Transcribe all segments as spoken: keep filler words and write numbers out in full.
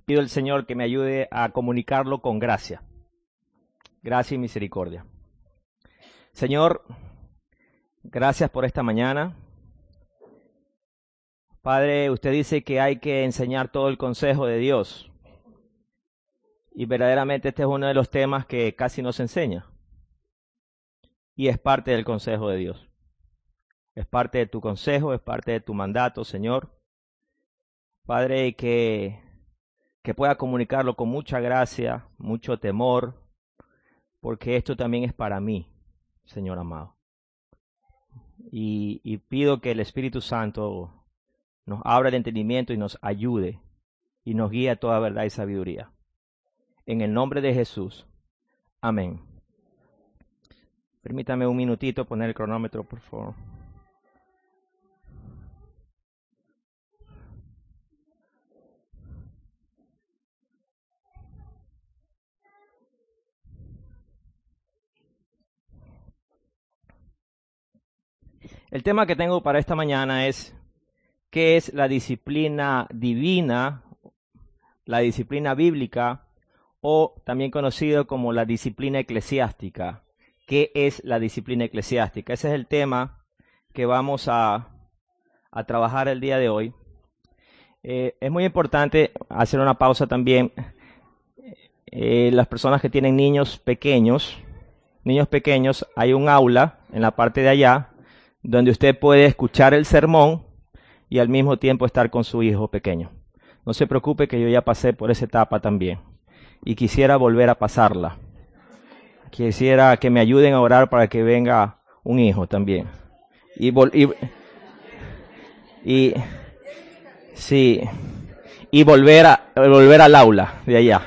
pido al Señor que me ayude a comunicarlo con gracia. Gracia y misericordia. Señor, gracias por esta mañana. Padre, usted dice que hay que enseñar todo el consejo de Dios. Y verdaderamente este es uno de los temas que casi no se enseña. Y es parte del consejo de Dios. Es parte de tu consejo, es parte de tu mandato, Señor. Padre, que, que pueda comunicarlo con mucha gracia, mucho temor, porque esto también es para mí, Señor amado. Y, y pido que el Espíritu Santo nos abra el entendimiento y nos ayude y nos guíe a toda verdad y sabiduría. En el nombre de Jesús. Amén. Permítame un minutito poner el cronómetro, por favor. El tema que tengo para esta mañana es ¿qué es la disciplina divina, la disciplina bíblica o también conocido como la disciplina eclesiástica? ¿Qué es la disciplina eclesiástica? Ese es el tema que vamos a, a trabajar el día de hoy. Eh, es muy importante hacer una pausa también. Eh, las personas que tienen niños pequeños, niños pequeños, hay un aula en la parte de allá donde usted puede escuchar el sermón y al mismo tiempo estar con su hijo pequeño. No se preocupe que yo ya pasé por esa etapa también y quisiera volver a pasarla. Quisiera que me ayuden a orar para que venga un hijo también. Y, vol y, y sí, y volver a volver al aula de allá.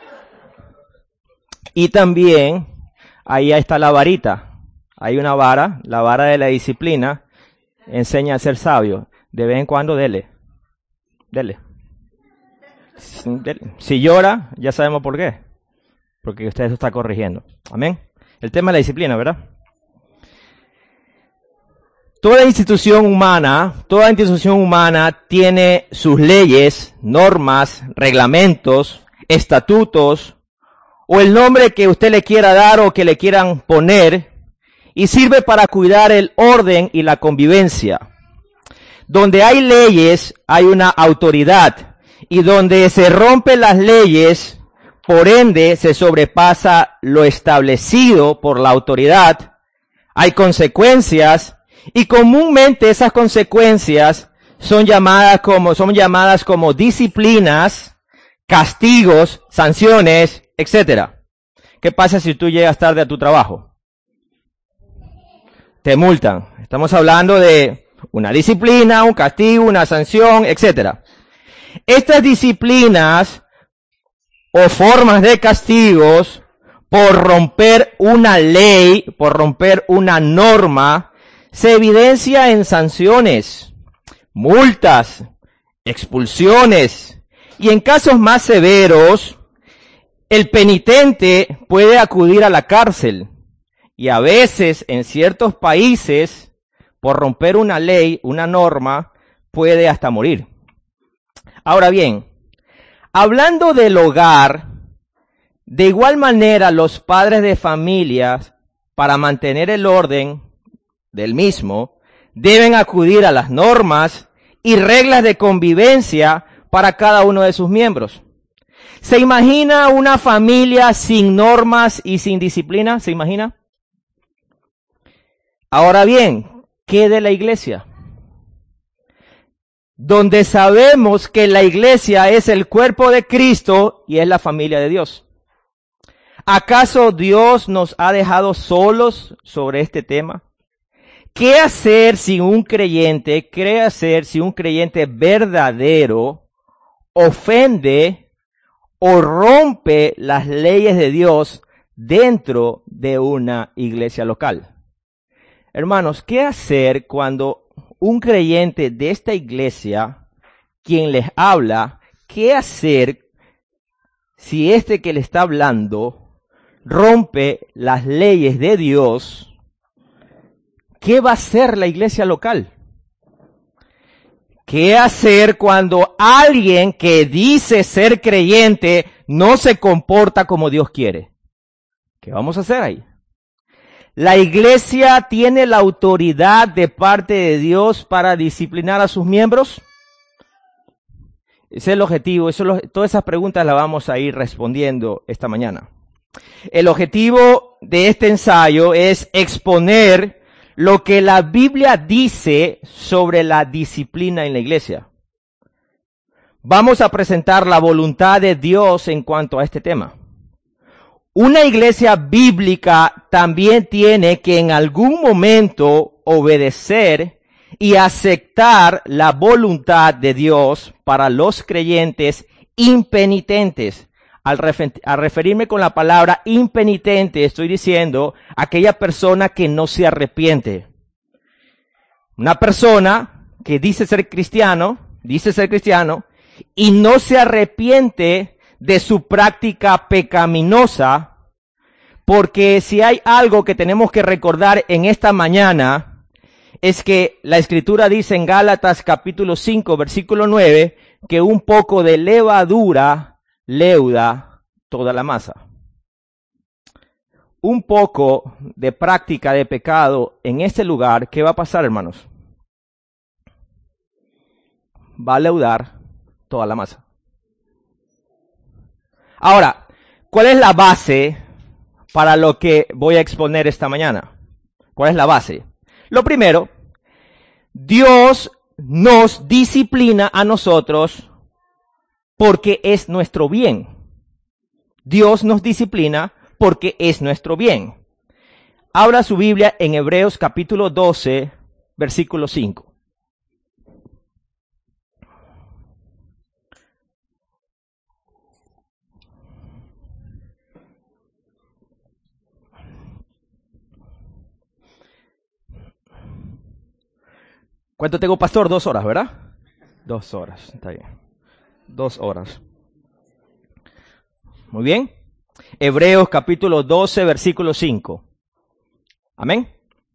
Y también ahí está la varita. Hay una vara, la vara de la disciplina, enseña a ser sabio. De vez en cuando, dele. Dele. dele. Si llora, ya sabemos por qué. Porque usted se está corrigiendo. Amén. El tema de la disciplina, ¿verdad? Toda institución humana, toda institución humana tiene sus leyes, normas, reglamentos, estatutos, o el nombre que usted le quiera dar o que le quieran poner, y sirve para cuidar el orden y la convivencia. Donde hay leyes, hay una autoridad. Y donde se rompen las leyes, por ende, se sobrepasa lo establecido por la autoridad. Hay consecuencias. Y comúnmente esas consecuencias son llamadas como, son llamadas como disciplinas, castigos, sanciones, etcétera. ¿Qué pasa si tú llegas tarde a tu trabajo? Te multan. Estamos hablando de una disciplina, un castigo, una sanción, etcétera. Estas disciplinas o formas de castigos por romper una ley, por romper una norma, se evidencia en sanciones, multas, expulsiones y en casos más severos, el penitente puede acudir a la cárcel. Y a veces, en ciertos países, por romper una ley, una norma, puede hasta morir. Ahora bien, hablando del hogar, de igual manera los padres de familias, para mantener el orden del mismo, deben acudir a las normas y reglas de convivencia para cada uno de sus miembros. ¿Se imagina una familia sin normas y sin disciplina? ¿Se imagina? Ahora bien, ¿qué de la iglesia? Donde sabemos que la iglesia es el cuerpo de Cristo y es la familia de Dios. ¿Acaso Dios nos ha dejado solos sobre este tema? ¿Qué hacer si un creyente, qué hacer si un creyente verdadero ofende o rompe las leyes de Dios dentro de una iglesia local? Hermanos, ¿qué hacer cuando un creyente de esta iglesia, quien les habla, qué hacer si este que le está hablando rompe las leyes de Dios? ¿Qué va a hacer la iglesia local? ¿Qué hacer cuando alguien que dice ser creyente no se comporta como Dios quiere? ¿Qué vamos a hacer ahí? La iglesia tiene la autoridad de parte de Dios para disciplinar a sus miembros. Ese es el objetivo. Eso lo, todas esas preguntas las vamos a ir respondiendo esta mañana. El objetivo de este ensayo es exponer lo que la Biblia dice sobre la disciplina en la iglesia. Vamos a presentar la voluntad de Dios en cuanto a este tema. Una iglesia bíblica también tiene que en algún momento obedecer y aceptar la voluntad de Dios para los creyentes impenitentes. Al, refer- al referirme con la palabra impenitente, estoy diciendo aquella persona que no se arrepiente. Una persona que dice ser cristiano, dice ser cristiano, y no se arrepiente de su práctica pecaminosa, porque si hay algo que tenemos que recordar en esta mañana, es que la Escritura dice en Gálatas capítulo cinco, versículo nueve, que un poco de levadura leuda toda la masa. Un poco de práctica de pecado en este lugar, ¿qué va a pasar, hermanos? Va a leudar toda la masa. Ahora, ¿cuál es la base para lo que voy a exponer esta mañana? ¿Cuál es la base? Lo primero, Dios nos disciplina a nosotros porque es nuestro bien. Dios nos disciplina porque es nuestro bien. Abra su Biblia en Hebreos capítulo doce, versículo cinco. ¿Cuánto tengo, pastor? Dos horas, ¿verdad? Dos horas, está bien. Dos horas. Muy bien. Hebreos capítulo doce, versículo cinco. Amén.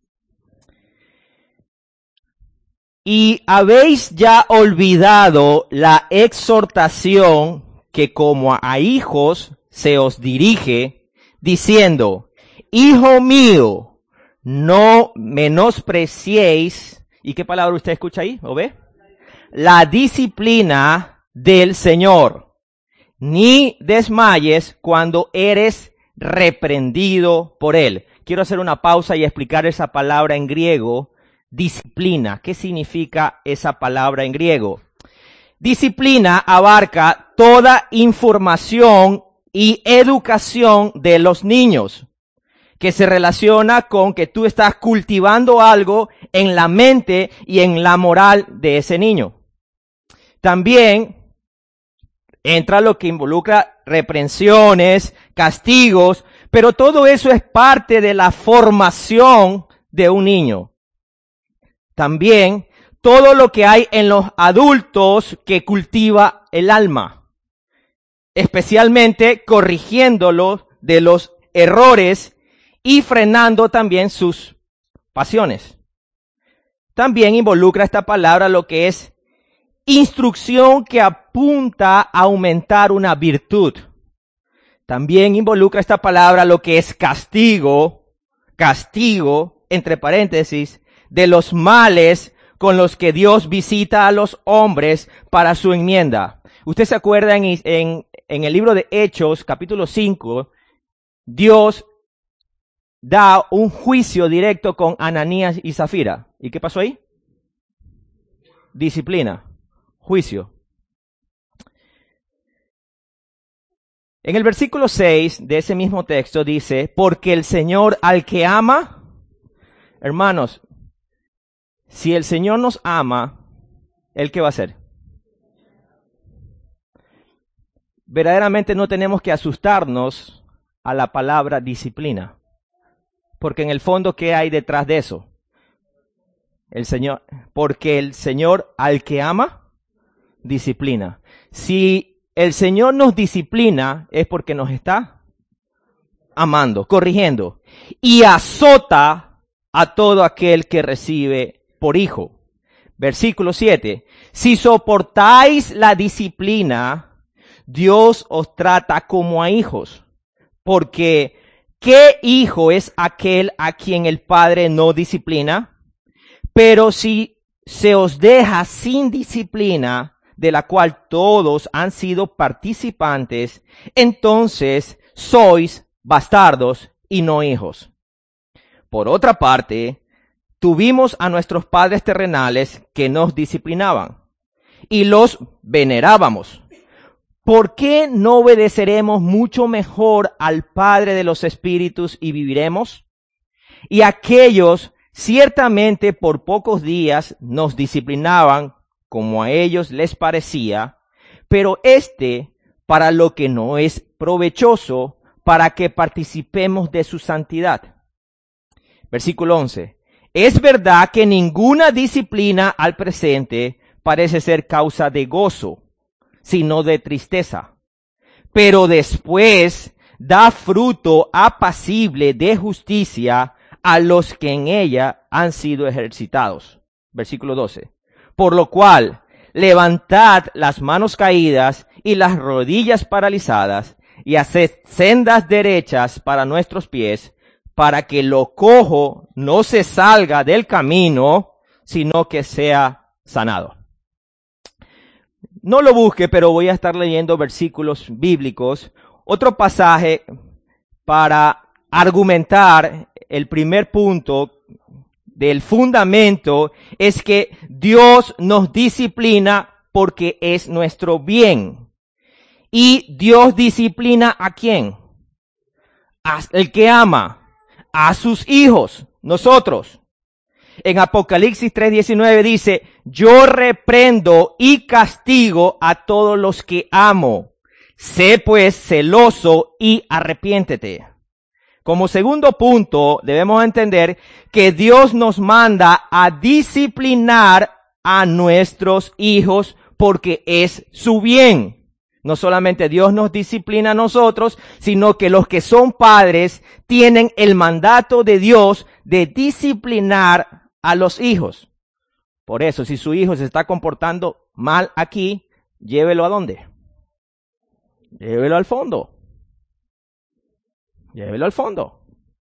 Y habéis ya olvidado la exhortación que como a hijos se os dirige, diciendo, Hijo mío, no menospreciéis. ¿Y qué palabra usted escucha ahí? ¿O ve? La disciplina del Señor. Ni desmayes cuando eres reprendido por Él. Quiero hacer una pausa y explicar esa palabra en griego, disciplina. ¿Qué significa esa palabra en griego? Disciplina abarca toda información y educación de los niños, que se relaciona con que tú estás cultivando algo en la mente y en la moral de ese niño. También entra lo que involucra reprensiones, castigos, pero todo eso es parte de la formación de un niño. También todo lo que hay en los adultos que cultiva el alma, especialmente corrigiéndolos de los errores y frenando también sus pasiones. También involucra esta palabra lo que es instrucción que apunta a aumentar una virtud. También involucra esta palabra lo que es castigo, castigo, entre paréntesis, de los males con los que Dios visita a los hombres para su enmienda. Usted se acuerda en, en, en el libro de Hechos, capítulo cinco, Dios da un juicio directo con Ananías y Zafira. ¿Y qué pasó ahí? Disciplina, juicio. En el versículo seis de ese mismo texto dice, porque el Señor al que ama, hermanos, si el Señor nos ama, ¿Él qué va a hacer? Verdaderamente no tenemos que asustarnos a la palabra disciplina. Porque en el fondo, ¿qué hay detrás de eso? El Señor, porque el Señor al que ama, disciplina. Si el Señor nos disciplina, es porque nos está amando, corrigiendo. Y azota a todo aquel que recibe por hijo. Versículo siete. Si soportáis la disciplina, Dios os trata como a hijos. Porque, ¿qué hijo es aquel a quien el Padre no disciplina? Pero si se os deja sin disciplina, de la cual todos han sido participantes, entonces sois bastardos y no hijos. Por otra parte, tuvimos a nuestros padres terrenales que nos disciplinaban y los venerábamos. ¿Por qué no obedeceremos mucho mejor al Padre de los Espíritus y viviremos? Y aquellos ciertamente por pocos días nos disciplinaban como a ellos les parecía, pero este para lo que no es provechoso, para que participemos de su santidad. Versículo once. Es verdad que ninguna disciplina al presente parece ser causa de gozo, sino de tristeza, pero después da fruto apacible de justicia a los que en ella han sido ejercitados. Versículo doce. Por lo cual, levantad las manos caídas y las rodillas paralizadas, y haced sendas derechas para nuestros pies, para que lo cojo no se salga del camino, sino que sea sanado. No lo busque, pero voy a estar leyendo versículos bíblicos. Otro pasaje para argumentar el primer punto del fundamento es que Dios nos disciplina porque es nuestro bien. ¿Y Dios disciplina a quién? Al que ama, a sus hijos, nosotros. En Apocalipsis tres diecinueve dice, yo reprendo y castigo a todos los que amo. Sé pues celoso y arrepiéntete. Como segundo punto, debemos entender que Dios nos manda a disciplinar a nuestros hijos porque es su bien. No solamente Dios nos disciplina a nosotros, sino que los que son padres tienen el mandato de Dios de disciplinar a los hijos. Por eso, si su hijo se está comportando mal aquí, llévelo a dónde? Llévelo al fondo. Llévelo al fondo.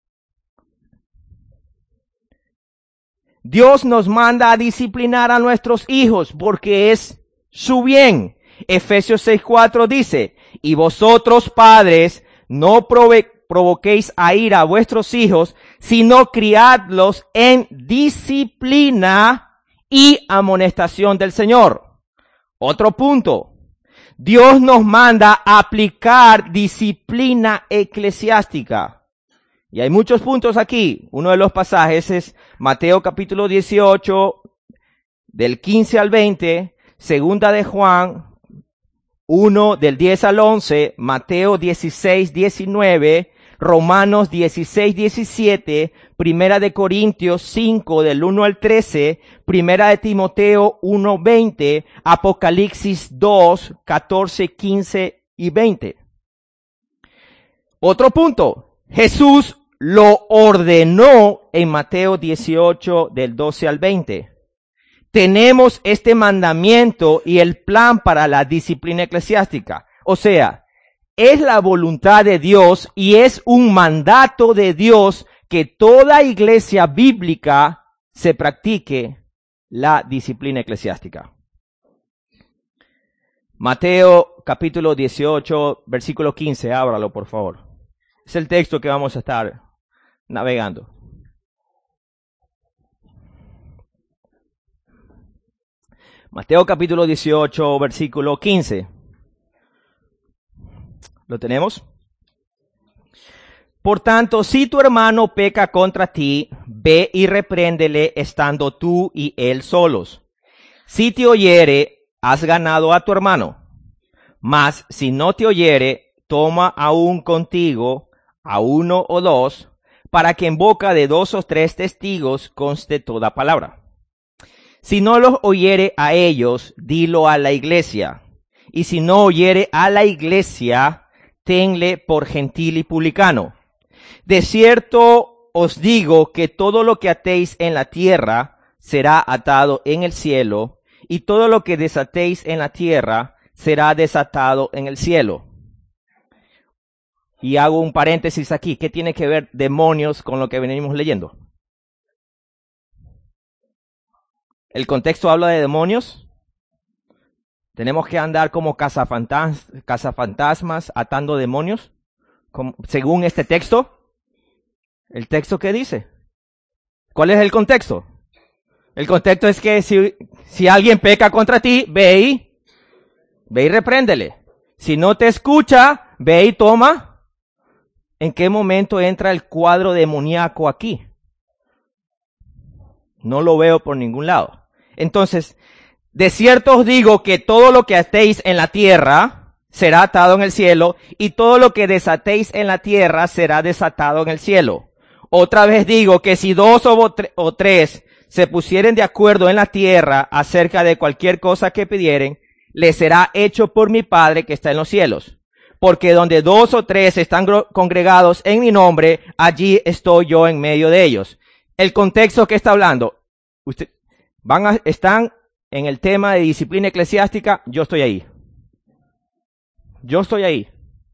Dios nos manda a disciplinar a nuestros hijos porque es su bien. Efesios seis cuatro dice, y vosotros padres no prove- provoquéis a ira a vuestros hijos, sino criadlos en disciplina y amonestación del Señor. Otro punto. Dios nos manda a aplicar disciplina eclesiástica. Y hay muchos puntos aquí. Uno de los pasajes es Mateo capítulo dieciocho, del quince al veinte, segunda de Juan uno, del diez al once, Mateo dieciséis, diecinueve, Romanos dieciséis, diecisiete, Primera de Corintios cinco, del uno al trece, Primera de Timoteo uno, veinte, Apocalipsis dos, catorce, quince y veinte. Otro punto, Jesús lo ordenó en Mateo dieciocho, del doce al veinte. Tenemos este mandamiento y el plan para la disciplina eclesiástica. O sea, es la voluntad de Dios y es un mandato de Dios que toda iglesia bíblica se practique la disciplina eclesiástica. Mateo capítulo dieciocho, versículo quince, ábralo por favor. Es el texto que vamos a estar navegando. Mateo capítulo dieciocho, versículo quince. ¿Lo tenemos? Por tanto, si tu hermano peca contra ti, ve y repréndele estando tú y él solos. Si te oyere, has ganado a tu hermano. Mas si no te oyere, toma aún contigo a uno o dos, para que en boca de dos o tres testigos conste toda palabra. Si no los oyere a ellos, dilo a la iglesia. Y si no oyere a la iglesia, tenle por gentil y publicano. De cierto os digo que todo lo que atéis en la tierra será atado en el cielo, y todo lo que desatéis en la tierra será desatado en el cielo. Y hago un paréntesis aquí. ¿Qué tiene que ver demonios con lo que venimos leyendo? ¿El contexto habla de demonios? ¿Tenemos que andar como cazafantas- cazafantasmas atando demonios? Como- según este texto. ¿El texto qué dice? ¿Cuál es el contexto? El contexto es que si, si alguien peca contra ti, ve y, ve y repréndele. Si no te escucha, ve y toma. ¿En qué momento entra el cuadro demoníaco aquí? No lo veo por ningún lado. Entonces, de cierto os digo que todo lo que atéis en la tierra será atado en el cielo, y todo lo que desatéis en la tierra será desatado en el cielo. Otra vez digo que si dos o, tre- o tres se pusieren de acuerdo en la tierra acerca de cualquier cosa que pidieren, les será hecho por mi Padre que está en los cielos. Porque donde dos o tres están gro- congregados en mi nombre, allí estoy yo en medio de ellos. El contexto que está hablando, usted, van a, están en el tema de disciplina eclesiástica, yo estoy ahí. Yo estoy ahí.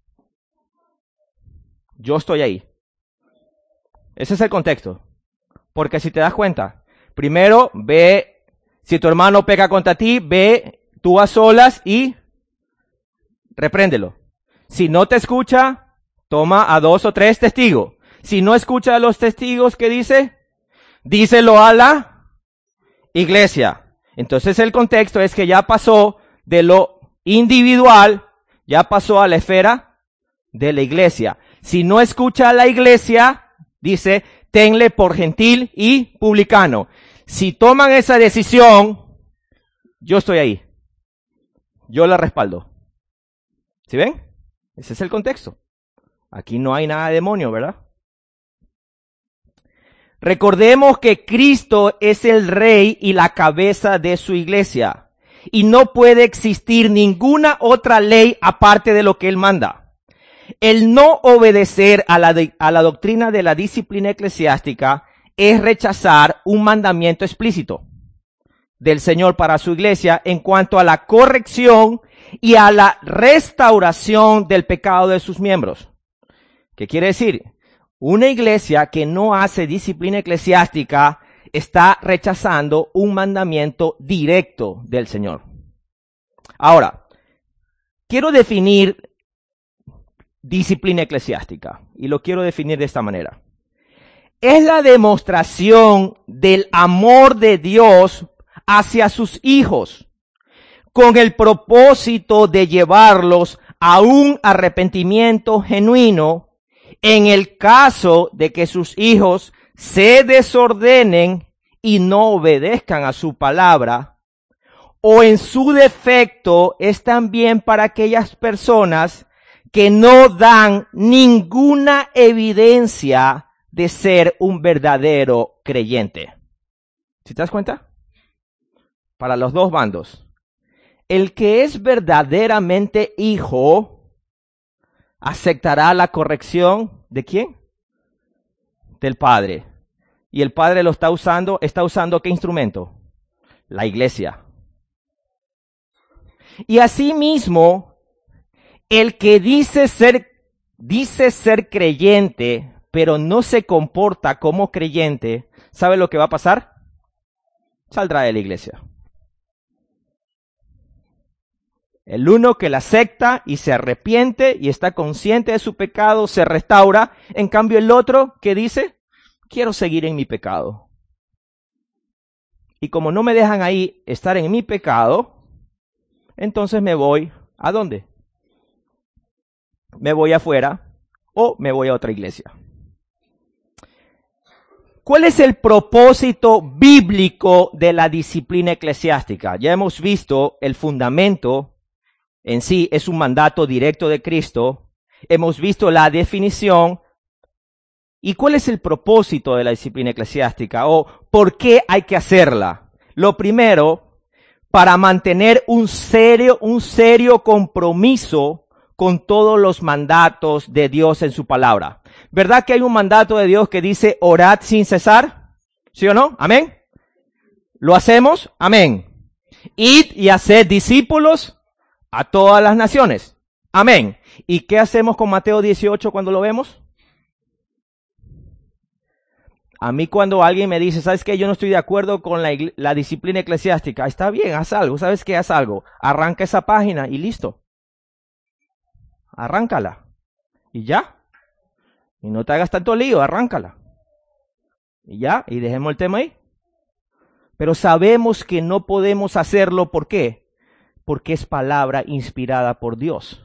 Yo estoy ahí. Ese es el contexto. Porque si te das cuenta, primero ve, si tu hermano peca contra ti, ve tú a solas y repréndelo. Si no te escucha, toma a dos o tres testigos. Si no escucha a los testigos, ¿qué dice? Díselo a la iglesia. Entonces el contexto es que ya pasó de lo individual, ya pasó a la esfera de la iglesia. Si no escucha a la iglesia, dice, tenle por gentil y publicano. Si toman esa decisión, yo estoy ahí. Yo la respaldo. ¿Sí ven? Ese es el contexto. Aquí no hay nada de demonio, ¿verdad? Recordemos que Cristo es el rey y la cabeza de su iglesia, y no puede existir ninguna otra ley aparte de lo que él manda. El no obedecer a la, de, a la doctrina de la disciplina eclesiástica es rechazar un mandamiento explícito del Señor para su iglesia en cuanto a la corrección y a la restauración del pecado de sus miembros. ¿Qué quiere decir? Una iglesia que no hace disciplina eclesiástica está rechazando un mandamiento directo del Señor. Ahora, quiero definir disciplina eclesiástica, y lo quiero definir de esta manera. Es la demostración del amor de Dios hacia sus hijos, con el propósito de llevarlos a un arrepentimiento genuino en el caso de que sus hijos se desordenen y no obedezcan a su palabra, o en su defecto es también para aquellas personas que no dan ninguna evidencia de ser un verdadero creyente. ¿Sí te das cuenta? Para los dos bandos. El que es verdaderamente hijo aceptará la corrección ¿de quién? Del Padre. Y el Padre lo está usando, ¿está usando qué instrumento? La iglesia. Y asimismo, el que dice ser, dice ser creyente, pero no se comporta como creyente, ¿sabe lo que va a pasar? Saldrá de la iglesia. El uno que la acepta y se arrepiente y está consciente de su pecado, se restaura. En cambio el otro que dice, quiero seguir en mi pecado. Y como no me dejan ahí estar en mi pecado, entonces me voy, ¿a dónde? Me voy afuera o me voy a otra iglesia. ¿Cuál es el propósito bíblico de la disciplina eclesiástica? Ya hemos visto el fundamento en sí, es un mandato directo de Cristo. Hemos visto la definición. ¿Y cuál es el propósito de la disciplina eclesiástica? ¿O por qué hay que hacerla? Lo primero, para mantener un serio, un serio compromiso con todos los mandatos de Dios en su palabra. ¿Verdad que hay un mandato de Dios que dice orad sin cesar? ¿Sí o no? ¿Amén? ¿Lo hacemos? Amén. Id y haced discípulos a todas las naciones. Amén. ¿Y qué hacemos con Mateo dieciocho cuando lo vemos? A mí cuando alguien me dice, ¿sabes qué? Yo no estoy de acuerdo con la, la disciplina eclesiástica. Está bien, haz algo. ¿Sabes qué? Haz algo. Arranca esa página y listo. Arráncala. Y ya. Y no te hagas tanto lío, arráncala. Y ya, y dejemos el tema ahí. Pero sabemos que no podemos hacerlo, ¿por qué? Porque es palabra inspirada por Dios.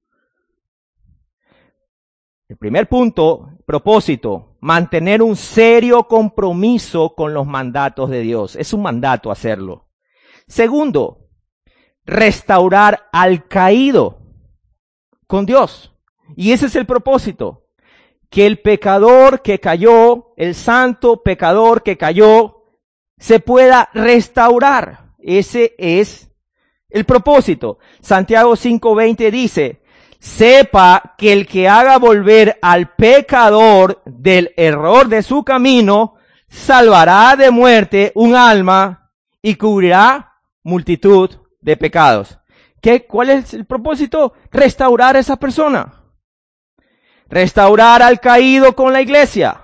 El primer punto, propósito, mantener un serio compromiso con los mandatos de Dios. Es un mandato hacerlo. Segundo, restaurar al caído con Dios. Y ese es el propósito. Que el pecador que cayó, el santo pecador que cayó, se pueda restaurar. Ese es el propósito. Santiago cinco veinte dice, sepa que el que haga volver al pecador del error de su camino, salvará de muerte un alma y cubrirá multitud de pecados. ¿Qué, ¿Cuál es el propósito? Restaurar a esa persona. Restaurar al caído con la iglesia.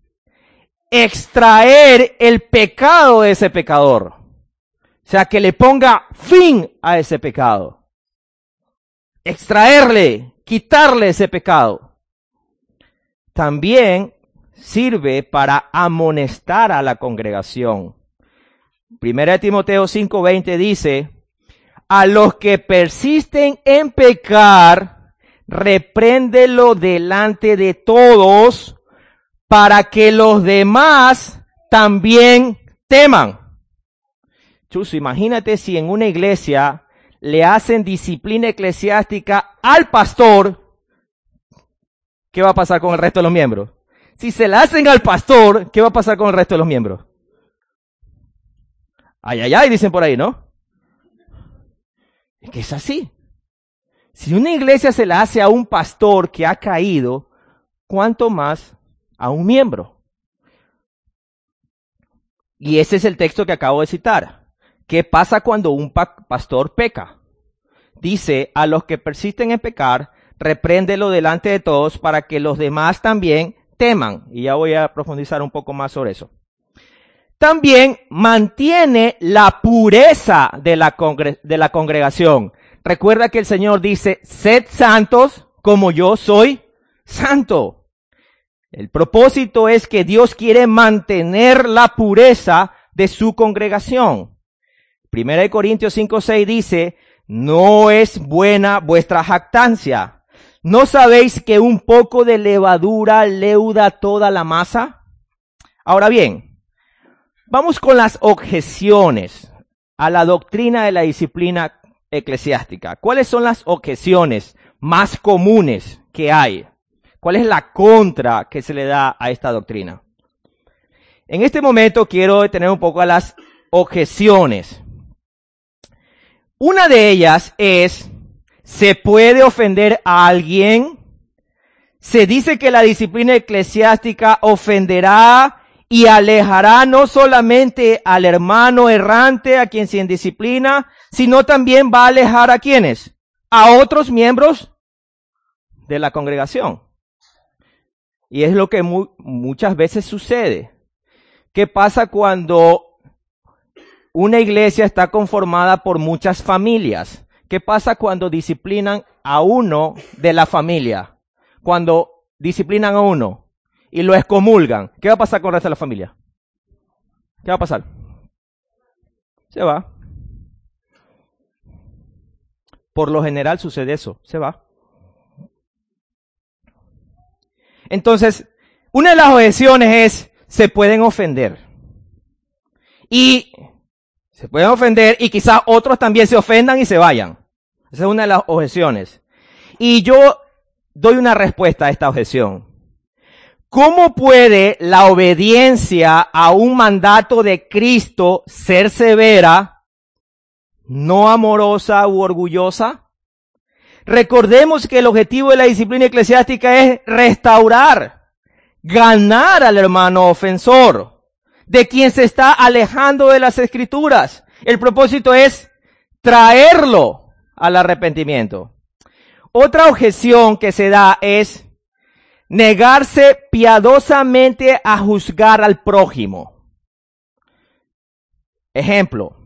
Extraer el pecado de ese pecador. O sea, que le ponga fin a ese pecado. Extraerle, quitarle ese pecado. También sirve para amonestar a la congregación. Primera de Timoteo cinco veinte dice, a los que persisten en pecar, repréndelo delante de todos, para que los demás también teman. Chuso, imagínate si en una iglesia le hacen disciplina eclesiástica al pastor, ¿qué va a pasar con el resto de los miembros? Si se la hacen al pastor, ¿qué va a pasar con el resto de los miembros? Ay, ay, ay, dicen por ahí, ¿no? Es que es así. Si una iglesia se la hace a un pastor que ha caído, ¿cuánto más a un miembro? Y ese es el texto que acabo de citar. ¿Qué pasa cuando un pa- pastor peca? Dice, a los que persisten en pecar, repréndelo delante de todos para que los demás también teman. Y ya voy a profundizar un poco más sobre eso. También mantiene la pureza de la, congre- de la congregación. Recuerda que el Señor dice, sed santos como yo soy santo. El propósito es que Dios quiere mantener la pureza de su congregación. Primera de Corintios cinco seis dice, no es buena vuestra jactancia. ¿No sabéis que un poco de levadura leuda toda la masa? Ahora bien, vamos con las objeciones a la doctrina de la disciplina eclesiástica. ¿Cuáles son las objeciones más comunes que hay? ¿Cuál es la contra que se le da a esta doctrina? En este momento quiero detener un poco a las objeciones. Una de ellas es, ¿se puede ofender a alguien? Se dice que la disciplina eclesiástica ofenderá y alejará no solamente al hermano errante a quien se indisciplina, sino también va a alejar a quienes, a otros miembros de la congregación. Y es lo que mu- muchas veces sucede. ¿Qué pasa cuando una iglesia está conformada por muchas familias? ¿Qué pasa cuando disciplinan a uno de la familia? Cuando disciplinan a uno y lo excomulgan, ¿qué va a pasar con el resto de la familia? ¿Qué va a pasar? Se va. Por lo general sucede eso, se va. Entonces, una de las objeciones es, se pueden ofender. Y se pueden ofender y quizás otros también se ofendan y se vayan. Esa es una de las objeciones. Y yo doy una respuesta a esta objeción. ¿Cómo puede la obediencia a un mandato de Cristo ser severa, no amorosa u orgullosa? Recordemos que el objetivo de la disciplina eclesiástica es restaurar, ganar al hermano ofensor, de quien se está alejando de las Escrituras. El propósito es traerlo al arrepentimiento. Otra objeción que se da es negarse piadosamente a juzgar al prójimo. Ejemplo,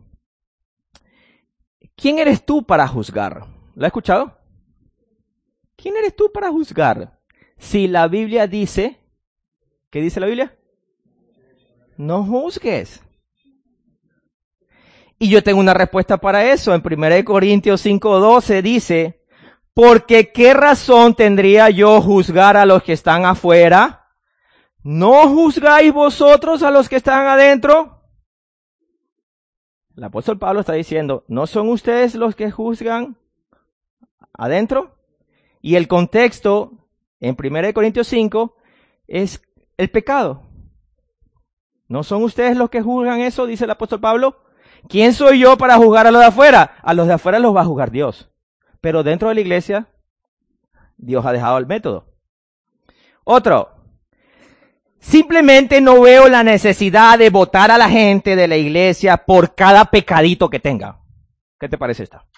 ¿quién eres tú para juzgar? ¿Lo has escuchado? ¿Quién eres tú para juzgar? Si la Biblia dice, ¿qué dice la Biblia? No juzgues. Y yo tengo una respuesta para eso. En primera de Corintios cinco doce dice, porque ¿qué razón tendría yo juzgar a los que están afuera? ¿No juzgáis vosotros a los que están adentro? El apóstol Pablo está diciendo, ¿no son ustedes los que juzgan adentro? Y el contexto en primera de Corintios cinco es el pecado. ¿No son ustedes los que juzgan eso? Dice el apóstol Pablo. ¿Quién soy yo para juzgar a los de afuera? A los de afuera los va a juzgar Dios. Pero dentro de la iglesia, Dios ha dejado el método. Otro. Simplemente no veo la necesidad de votar a la gente de la iglesia por cada pecadito que tenga. ¿Qué te parece esta?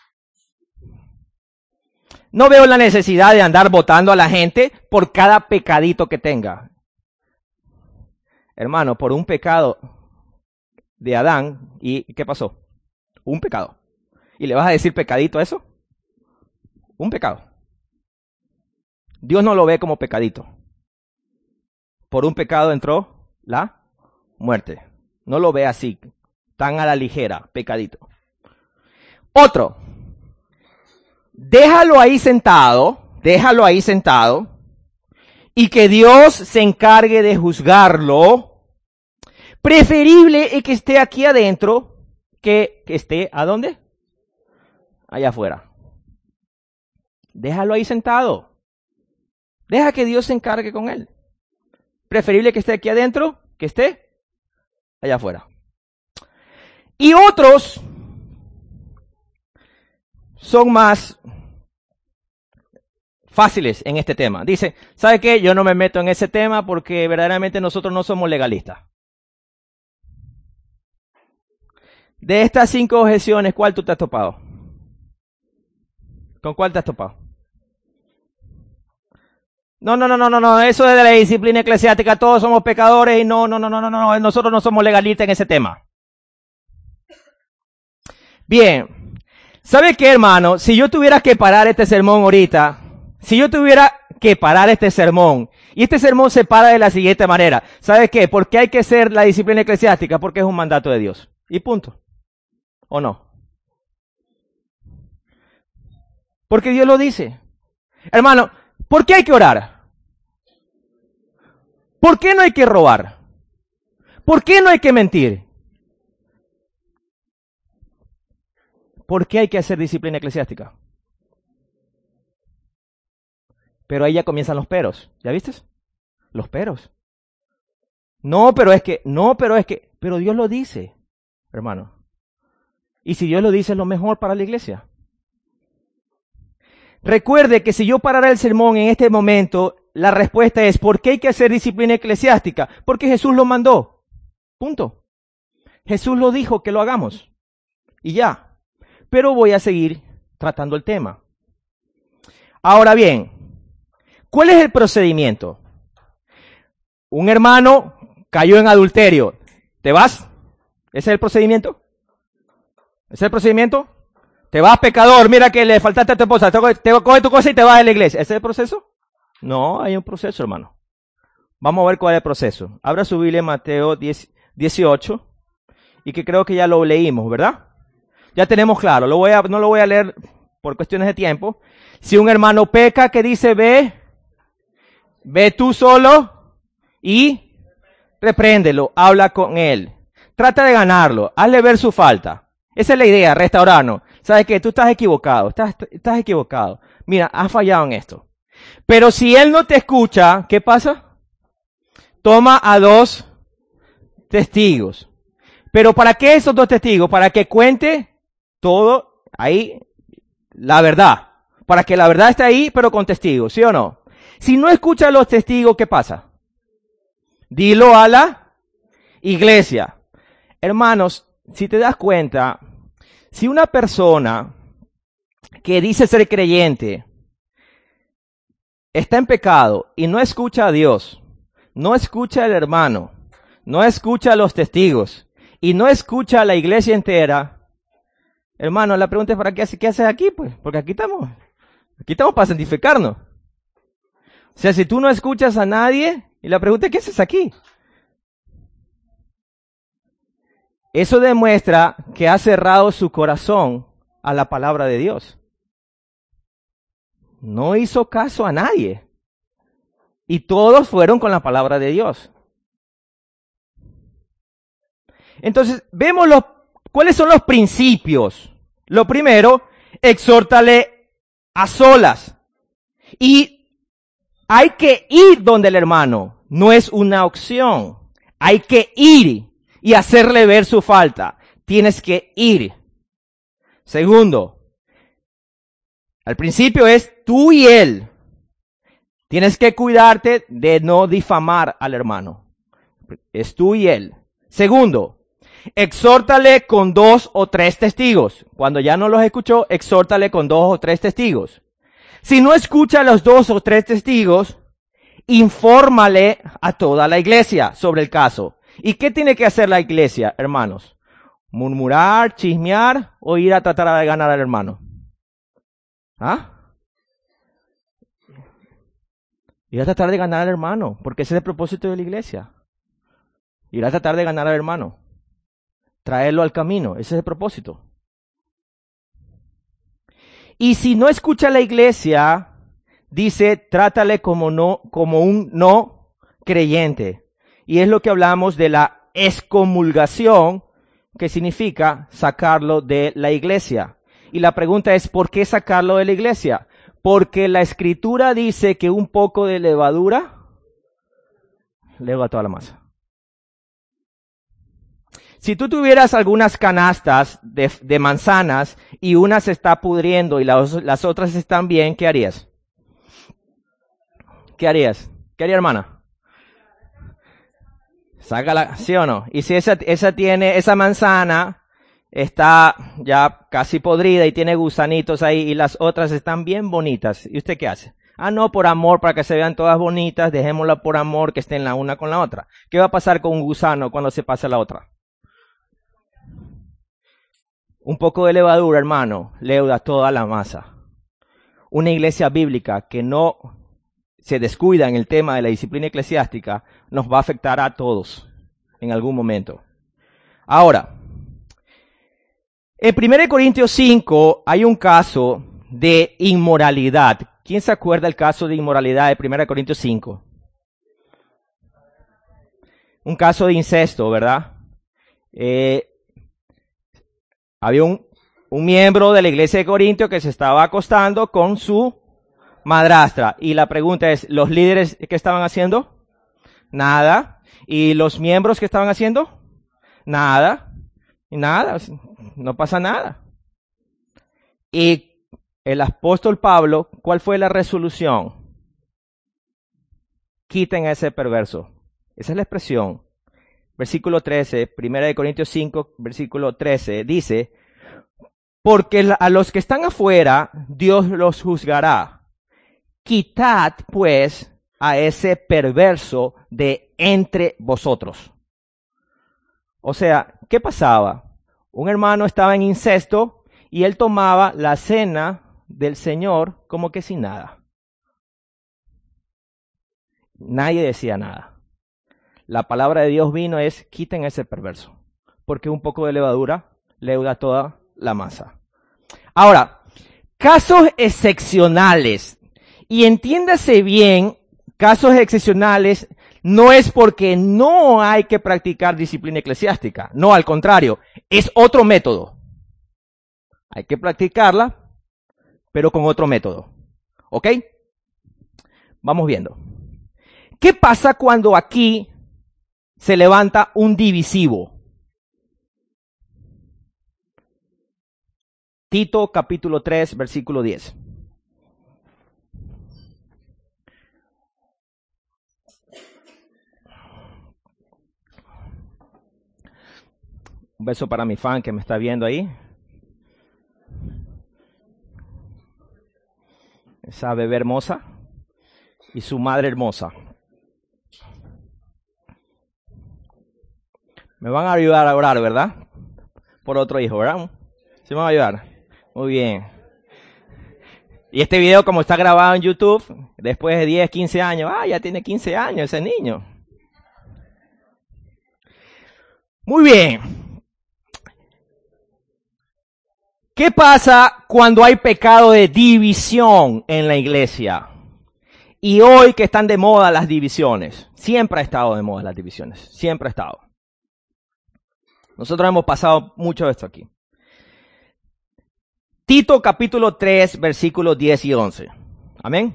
No veo la necesidad de andar votando a la gente por cada pecadito que tenga. Hermano, por un pecado de Adán, ¿y qué pasó? Un pecado. ¿Y le vas a decir pecadito a eso? Un pecado. Dios no lo ve como pecadito. Por un pecado entró la muerte. No lo ve así, tan a la ligera, pecadito. Otro. Déjalo ahí sentado, déjalo ahí sentado, y que Dios se encargue de juzgarlo. Preferible es que esté aquí adentro que que esté ¿a dónde? Allá afuera. Déjalo ahí sentado. Deja que Dios se encargue con él. Preferible que esté aquí adentro que esté allá afuera. Y otros son más fáciles en este tema. Dice, ¿sabe qué? Yo no me meto en ese tema porque verdaderamente nosotros no somos legalistas. De estas cinco objeciones, ¿cuál tú te has topado? ¿Con cuál te has topado? No, no, no, no, no, no, eso es de la disciplina eclesiástica, todos somos pecadores y no, no, no, no, no, no, nosotros no somos legalistas en ese tema. Bien, ¿sabe qué, hermano? Si yo tuviera que parar este sermón ahorita, si yo tuviera que parar este sermón, y este sermón se para de la siguiente manera, ¿sabe qué? ¿Por qué hay que ser la disciplina eclesiástica? Porque es un mandato de Dios. Y punto. ¿O no? Porque Dios lo dice. Hermano, ¿por qué hay que orar? ¿Por qué no hay que robar? ¿Por qué no hay que mentir? ¿Por qué hay que hacer disciplina eclesiástica? Pero ahí ya comienzan los peros. ¿Ya viste? Los peros. No, pero es que, no, pero es que, pero Dios lo dice, hermano. Y si Dios lo dice, es lo mejor para la iglesia. Recuerde que si yo parara el sermón en este momento, la respuesta es, ¿por qué hay que hacer disciplina eclesiástica? Porque Jesús lo mandó. Punto. Jesús lo dijo que lo hagamos. Y ya. Pero voy a seguir tratando el tema. Ahora bien, ¿cuál es el procedimiento? Un hermano cayó en adulterio. ¿Te vas? ¿Ese es el procedimiento? ¿Ese es el procedimiento? Te vas, pecador, mira que le faltaste a tu esposa, te, te coge tu cosa y te vas de la iglesia. ¿Ese es el proceso? No, hay un proceso, hermano. Vamos a ver cuál es el proceso. Abra su Biblia en Mateo dieciocho, y que creo que ya lo leímos, ¿verdad? Ya tenemos claro, lo voy a, no lo voy a leer por cuestiones de tiempo. Si un hermano peca, ¿qué dice? Ve, ve tú solo y repréndelo, habla con él. Trata de ganarlo, hazle ver su falta. Esa es la idea, restaurarnos. ¿Sabes qué? Tú estás equivocado, estás, estás equivocado. Mira, has fallado en esto. Pero si él no te escucha, ¿qué pasa? Toma a dos testigos. ¿Pero para qué esos dos testigos? Para que cuente todo ahí, la verdad. Para que la verdad esté ahí, pero con testigos, ¿sí o no? Si no escucha a los testigos, ¿qué pasa? Dilo a la Iglesia. Hermanos, si te das cuenta, si una persona que dice ser creyente está en pecado y no escucha a Dios, no escucha al hermano, no escucha a los testigos y no escucha a la iglesia entera, hermano, la pregunta es ¿para qué, qué haces aquí? Pues, porque aquí estamos, aquí estamos para santificarnos. O sea, si tú no escuchas a nadie, y la pregunta es ¿qué haces aquí? Eso demuestra que ha cerrado su corazón a la palabra de Dios. No hizo caso a nadie. Y todos fueron con la palabra de Dios. Entonces, vemos los, cuáles son los principios. Lo primero, exhórtale a solas. Y hay que ir donde el hermano. No es una opción. Hay que ir y hacerle ver su falta. Tienes que ir. Segundo, al principio es tú y él. Tienes que cuidarte de no difamar al hermano. Es tú y él. Segundo, exhórtale con dos o tres testigos. Cuando ya no los escuchó, exhórtale con dos o tres testigos. Si no escucha a los dos o tres testigos, infórmale a toda la iglesia sobre el caso. ¿Y qué tiene que hacer la iglesia, hermanos? ¿Murmurar, chismear o ir a tratar de ganar al hermano? ¿Ah? Ir a tratar de ganar al hermano, porque ese es el propósito de la iglesia. Ir a tratar de ganar al hermano. Traerlo al camino, ese es el propósito. Y si no escucha la iglesia, dice, trátale como no, como un no creyente. Y es lo que hablamos de la excomulgación, que significa sacarlo de la iglesia. Y la pregunta es, ¿por qué sacarlo de la iglesia? Porque la escritura dice que un poco de levadura leva toda la masa. Si tú tuvieras algunas canastas de, de manzanas y una se está pudriendo y las, las otras están bien, ¿qué harías? ¿Qué harías? ¿Qué haría, hermana? Sácala, ¿sí o no? Y si esa, esa tiene, esa manzana está ya casi podrida y tiene gusanitos ahí y las otras están bien bonitas, ¿y usted qué hace? Ah, no, por amor, para que se vean todas bonitas, dejémosla por amor que estén la una con la otra. ¿Qué va a pasar con un gusano cuando se pase a la otra? Un poco de levadura, hermano, leuda toda la masa. Una iglesia bíblica que no se descuida en el tema de la disciplina eclesiástica nos va a afectar a todos en algún momento. Ahora, en primera Corintios cinco hay un caso de inmoralidad. ¿Quién se acuerda del caso de inmoralidad de primera Corintios cinco? Un caso de incesto, ¿verdad? Eh, había un, un miembro de la iglesia de Corintio que se estaba acostando con su madrastra. Y la pregunta es, ¿los líderes qué estaban haciendo? Nada. ¿Y los miembros qué estaban haciendo? Nada. Nada. No pasa nada. Y el apóstol Pablo, ¿cuál fue la resolución? Quiten a ese perverso. Esa es la expresión. Versículo trece, primera de Corintios cinco, versículo trece, dice, porque a los que están afuera, Dios los juzgará. Quitad, pues, a ese perverso de entre vosotros. O sea, ¿qué pasaba? Un hermano estaba en incesto y él tomaba la cena del Señor como que sin nada. Nadie decía nada. La palabra de Dios vino es, quiten ese perverso, porque un poco de levadura leuda toda la masa. Ahora, casos excepcionales. Y entiéndase bien, casos excepcionales no es porque no hay que practicar disciplina eclesiástica. No, al contrario, es otro método. Hay que practicarla, pero con otro método. ¿Ok? Vamos viendo. ¿Qué pasa cuando aquí se levanta un divisivo? Tito capítulo tres, versículo diez. Un beso para mi fan que me está viendo ahí. Esa bebé hermosa y su madre hermosa. Me van a ayudar a orar, ¿verdad? Por otro hijo, ¿verdad? ¿Sí me van a ayudar? Muy bien. Y este video, como está grabado en YouTube, después de diez, quince años, ah, ya tiene quince años ese niño. Muy bien. ¿Qué pasa cuando hay pecado de división en la iglesia? Y hoy que están de moda las divisiones. Siempre ha estado de moda las divisiones. Siempre ha estado. Nosotros hemos pasado mucho de esto aquí. Tito capítulo tres, versículos diez y once. Amén.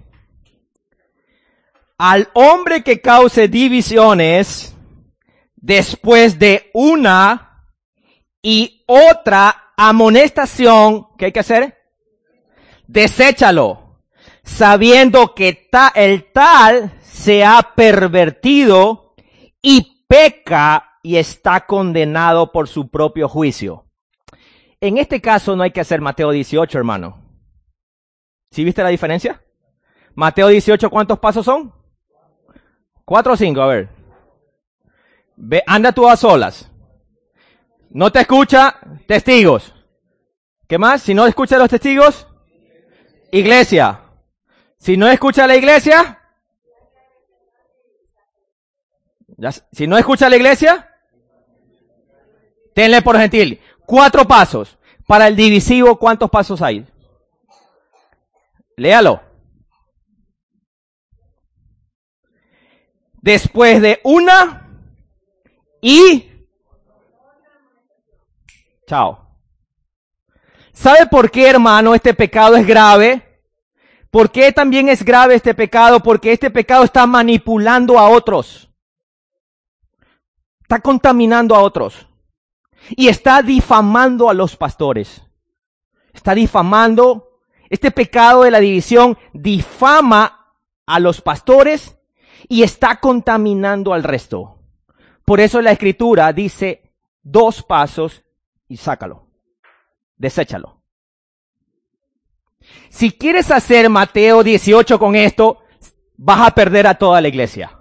Al hombre que cause divisiones después de una y otra amonestación, ¿qué hay que hacer? Deséchalo, sabiendo que ta, el tal se ha pervertido y peca y está condenado por su propio juicio. En este caso no hay que hacer Mateo dieciocho, hermano. ¿Sí viste la diferencia? Mateo dieciocho, ¿cuántos pasos son? ¿Cuatro o cinco? A ver. Ve, anda tú a solas. No te escucha, testigos. ¿Qué más? Si no escucha a los testigos, iglesia. Si no escucha a la iglesia, ya, si no escucha a la iglesia, tenle por gentil. Cuatro pasos. Para el divisivo, ¿cuántos pasos hay? Léalo. Después de una y... Chao. ¿Sabe por qué, hermano, este pecado es grave? ¿Por qué también es grave este pecado? Porque este pecado está manipulando a otros. Está contaminando a otros. Y está difamando a los pastores. Está difamando. Este pecado de la división difama a los pastores y está contaminando al resto. Por eso la Escritura dice dos pasos y sácalo. Deséchalo. Si quieres hacer Mateo dieciocho con esto, vas a perder a toda la iglesia.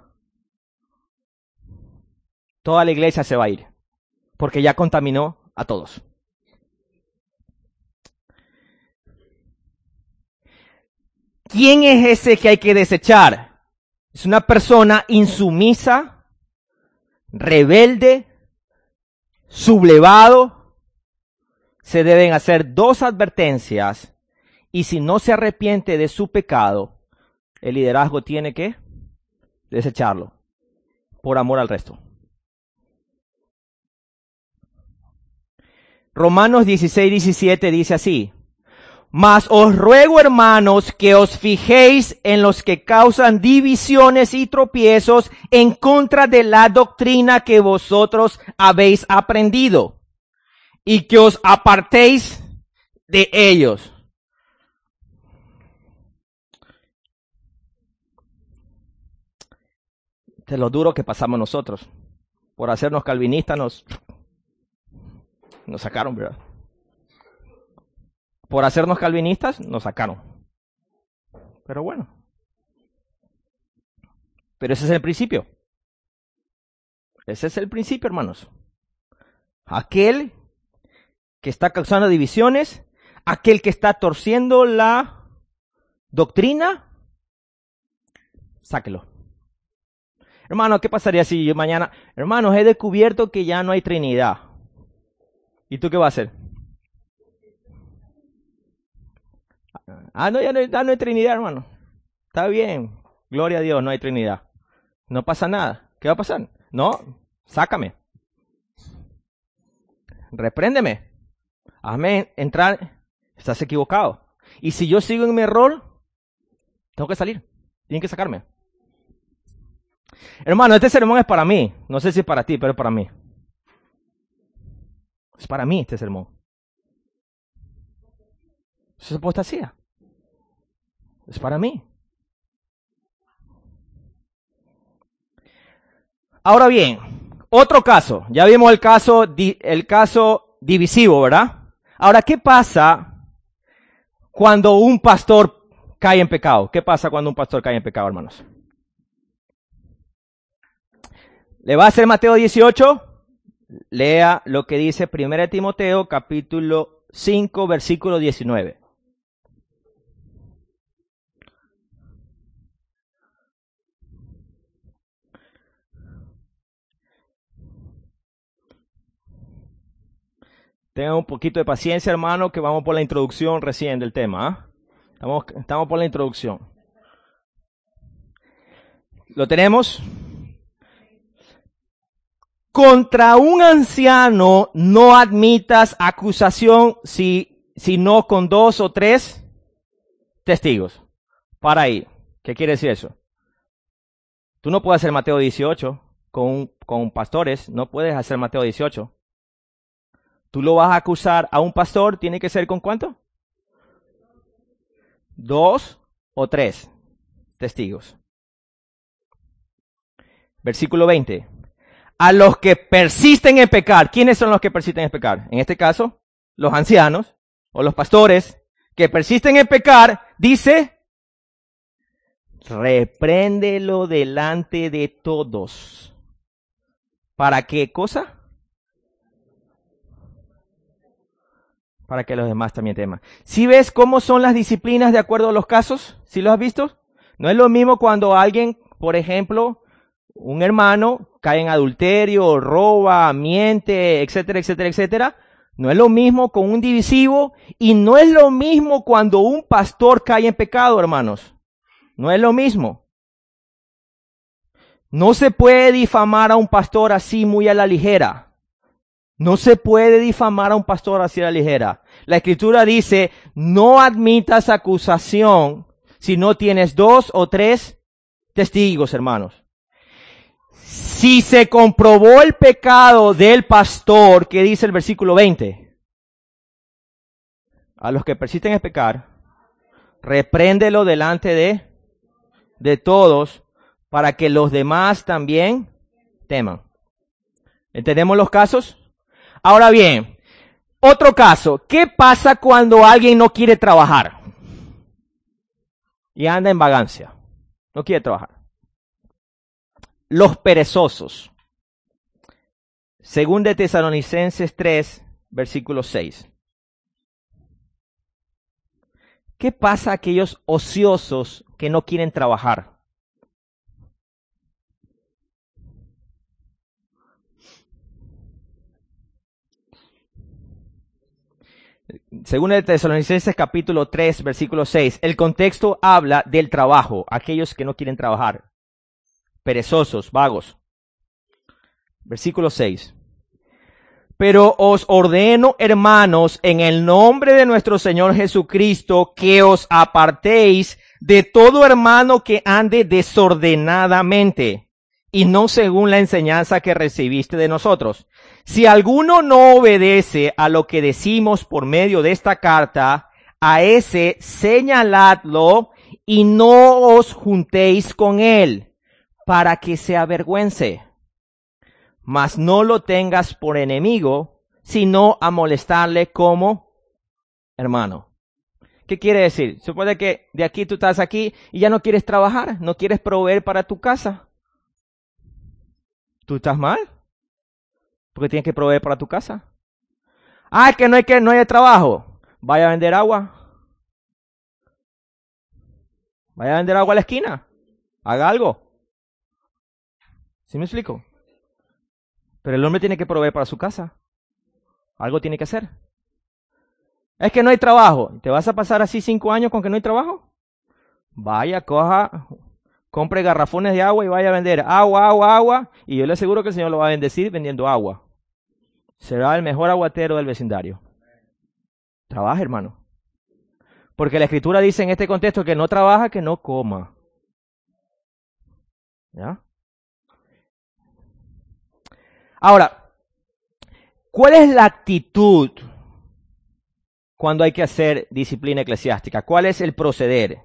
Toda la iglesia se va a ir. Porque ya contaminó a todos. ¿Quién es ese que hay que desechar? Es una persona insumisa, rebelde, sublevado. Se deben hacer dos advertencias y si no se arrepiente de su pecado, el liderazgo tiene que desecharlo por amor al resto. Romanos dieciséis, diecisiete dice así: Mas os ruego, hermanos, que os fijéis en los que causan divisiones y tropiezos en contra de la doctrina que vosotros habéis aprendido, y que os apartéis de ellos. De lo duro que pasamos nosotros. Por hacernos calvinistas nos... Nos sacaron, ¿verdad? Por hacernos calvinistas, nos sacaron. Pero bueno. Pero ese es el principio. Ese es el principio, hermanos. Aquel que está causando divisiones, aquel que está torciendo la doctrina, sáquelo. Hermano, ¿qué pasaría si yo mañana... Hermanos, he descubierto que ya no hay Trinidad. ¿Y tú qué vas a hacer? Ah, no, ya no, ya no hay Trinidad, hermano. Está bien. Gloria a Dios, no hay Trinidad. No pasa nada. ¿Qué va a pasar? No, sácame. Repréndeme. Hazme entrar. Estás equivocado. Y si yo sigo en mi error, tengo que salir. Tienen que sacarme. Hermano, este sermón es para mí. No sé si es para ti, pero es para mí. Es para mí este sermón. Eso es apostasía. Es para mí. Ahora bien, Otro caso. Ya vimos el caso, di- el caso divisivo, ¿verdad? Ahora, ¿qué pasa cuando un pastor cae en pecado? ¿Qué pasa cuando un pastor cae en pecado, hermanos? ¿Le va a hacer Mateo dieciocho? Lea lo que dice primera Timoteo, capítulo cinco, versículo diecinueve. Tengan un poquito de paciencia, hermano, que vamos por la introducción recién del tema. ¿Ah? Estamos, estamos por la introducción. ¿Lo tenemos? Contra un anciano no admitas acusación si, sino con dos o tres testigos. Para ahí. ¿Qué quiere decir eso? Tú no puedes hacer Mateo dieciocho con, con pastores, no puedes hacer Mateo dieciocho. Tú lo vas a acusar a un pastor, ¿tiene que ser con cuánto? Dos o tres testigos. Versículo veinte. A los que persisten en pecar. ¿Quiénes son los que persisten en pecar? En este caso, los ancianos o los pastores que persisten en pecar, dice, repréndelo delante de todos. ¿Para qué cosa? Para que los demás también teman. ¿Sí ves cómo son las disciplinas de acuerdo a los casos? ¿Sí los has visto? No es lo mismo cuando alguien, por ejemplo, un hermano cae en adulterio, roba, miente, etcétera, etcétera, etcétera. No es lo mismo con un divisivo y no es lo mismo cuando un pastor cae en pecado, hermanos. No es lo mismo. No se puede difamar a un pastor así muy a la ligera. No se puede difamar a un pastor así a la ligera. La Escritura dice, no admitas acusación si no tienes dos o tres testigos, hermanos. Si se comprobó el pecado del pastor, ¿qué dice el versículo veinte? A los que persisten en pecar, repréndelo delante de, de todos, para que los demás también teman. ¿Entendemos los casos? Ahora bien, otro caso. ¿Qué pasa cuando alguien no quiere trabajar? Y anda en vagancia. No quiere trabajar. Los perezosos. Según de Tesalonicenses tres, versículo seis. ¿Qué pasa a aquellos ociosos que no quieren trabajar? Según el Tesalonicenses capítulo tres, versículo seis, el contexto habla del trabajo, aquellos que no quieren trabajar, perezosos, vagos. Versículo seis. Pero os ordeno, hermanos, en el nombre de nuestro Señor Jesucristo, que os apartéis de todo hermano que ande desordenadamente, y no según la enseñanza que recibiste de nosotros. Si alguno no obedece a lo que decimos por medio de esta carta, a ese señaladlo y no os juntéis con él, para que se avergüence. Mas no lo tengas por enemigo, sino a molestarle como hermano. ¿Qué quiere decir? Supone que de aquí tú estás aquí y ya no quieres trabajar, no quieres proveer para tu casa. ¿Tú estás mal? Porque tienes que proveer para tu casa. Ah, que no hay que no hay trabajo. Vaya a vender agua. Vaya a vender agua a la esquina. Haga algo. ¿Sí me explico? Pero el hombre tiene que proveer para su casa. Algo tiene que hacer. Es que no hay trabajo. ¿Te vas a pasar así cinco años con que no hay trabajo? Vaya, coja, compre garrafones de agua y vaya a vender agua, agua, agua. Y yo le aseguro que el Señor lo va a bendecir vendiendo agua. Será el mejor aguatero del vecindario. Trabaja, hermano. Porque la Escritura dice en este contexto que no trabaja, que no coma. ¿Ya? Ahora, ¿cuál es la actitud cuando hay que hacer disciplina eclesiástica? ¿Cuál es el proceder?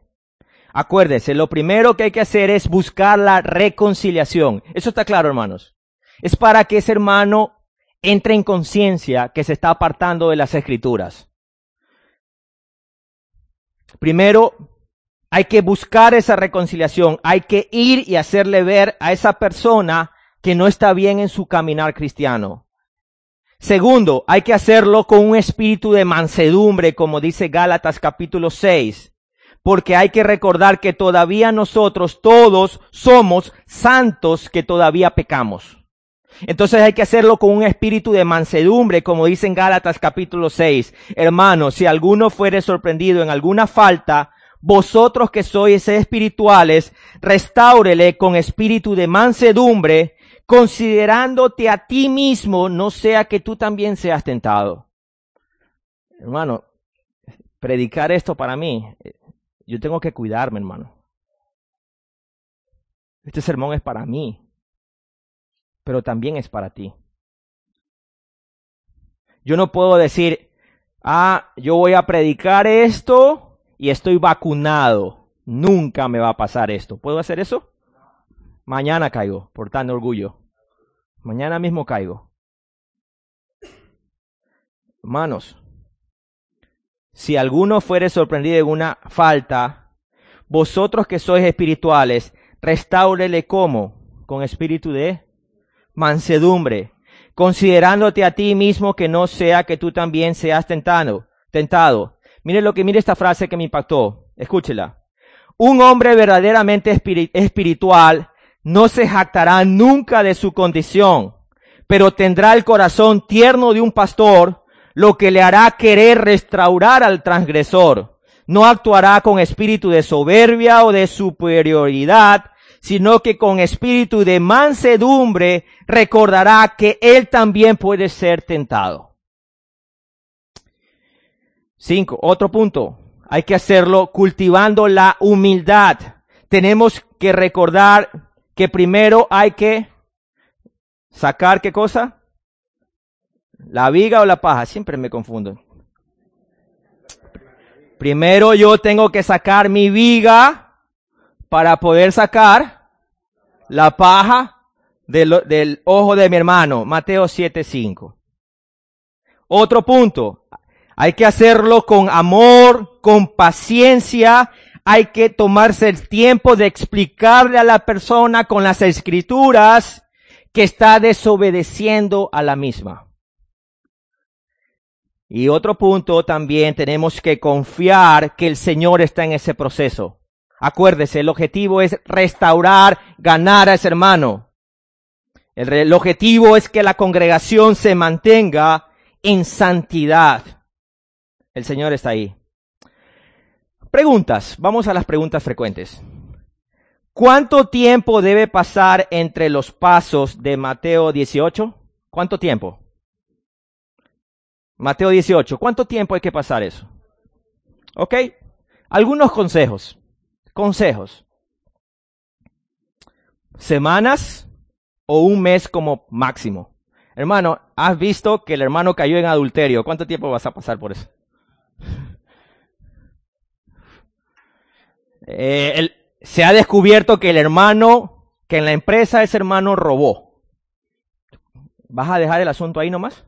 Acuérdese, lo primero que hay que hacer es buscar la reconciliación. Eso está claro, hermanos. Es para que ese hermano entre en conciencia que se está apartando de las Escrituras. Primero, hay que buscar esa reconciliación. Hay que ir y hacerle ver a esa persona que no está bien en su caminar cristiano. Segundo, hay que hacerlo con un espíritu de mansedumbre, como dice Gálatas capítulo seis. Porque hay que recordar que todavía nosotros todos somos santos que todavía pecamos. Entonces hay que hacerlo con un espíritu de mansedumbre, como dice en Gálatas capítulo seis. Hermanos, si alguno fuere sorprendido en alguna falta, vosotros que sois espirituales, restáurele con espíritu de mansedumbre, considerándote a ti mismo, no sea que tú también seas tentado. Hermano, predicar esto para mí, yo tengo que cuidarme, hermano. Este sermón es para mí, pero también es para ti. Yo no puedo decir, ah, yo voy a predicar esto y estoy vacunado. Nunca me va a pasar esto. ¿Puedo hacer eso? Mañana caigo, por tan orgullo. Mañana mismo caigo. Hermanos, si alguno fuere sorprendido en una falta, vosotros que sois espirituales, restáurele como, con espíritu de mansedumbre, considerándote a ti mismo que no sea que tú también seas tentado. tentado. Mire lo que, mire esta frase que me impactó. Escúchela. Un hombre verdaderamente espiri- espiritual no se jactará nunca de su condición, pero tendrá el corazón tierno de un pastor, lo que le hará querer restaurar al transgresor. No actuará con espíritu de soberbia o de superioridad, sino que con espíritu de mansedumbre recordará que él también puede ser tentado. Cinco, otro punto. Hay que hacerlo cultivando la humildad. Tenemos que recordar que primero hay que sacar, ¿qué cosa? ¿La viga o la paja? Siempre me confundo. Primero yo tengo que sacar mi viga para poder sacar la paja del, del ojo de mi hermano. Mateo siete cinco. Otro punto. Hay que hacerlo con amor, con paciencia. Hay que tomarse el tiempo de explicarle a la persona con las escrituras que está desobedeciendo a la misma. Y otro punto también, tenemos que confiar que el Señor está en ese proceso. Acuérdese, el objetivo es restaurar, ganar a ese hermano. El, el objetivo es que la congregación se mantenga en santidad. El Señor está ahí. Preguntas. Vamos a las preguntas frecuentes. ¿Cuánto tiempo debe pasar entre los pasos de Mateo dieciocho? ¿Cuánto tiempo? Mateo dieciocho. ¿Cuánto tiempo hay que pasar eso? ¿Ok? Algunos consejos. Consejos. Semanas o un mes como máximo. Hermano, ¿has visto que el hermano cayó en adulterio? ¿Cuánto tiempo vas a pasar por eso? Eh, el, se ha descubierto que el hermano, que en la empresa ese hermano robó. ¿Vas a dejar el asunto ahí nomás?